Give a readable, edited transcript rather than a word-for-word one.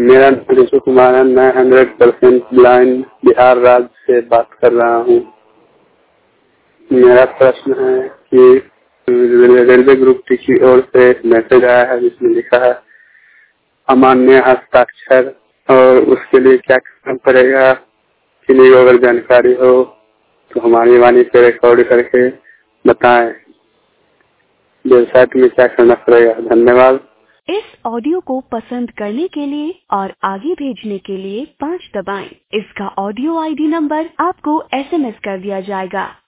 मेरा नाम ऋषि कुमार है। मैं 100% ब्लाइंड बिहार राज्य से बात कर रहा हूँ। मेरा प्रश्न है कि रेलवे ग्रुप टी की ओर से मैसेज आया है जिसमें लिखा है अमान्य हस्ताक्षर, और उसके लिए क्या करना पड़ेगा कि नहीं, अगर जानकारी हो तो हमारी वाणी पे रिकॉर्ड करके बताएं। वेबसाइट में क्या करना पड़ेगा? धन्यवाद। इस ऑडियो को पसंद करने के लिए और आगे भेजने के लिए 5 दबाएं। इसका ऑडियो आईडी नंबर आपको SMS कर दिया जाएगा।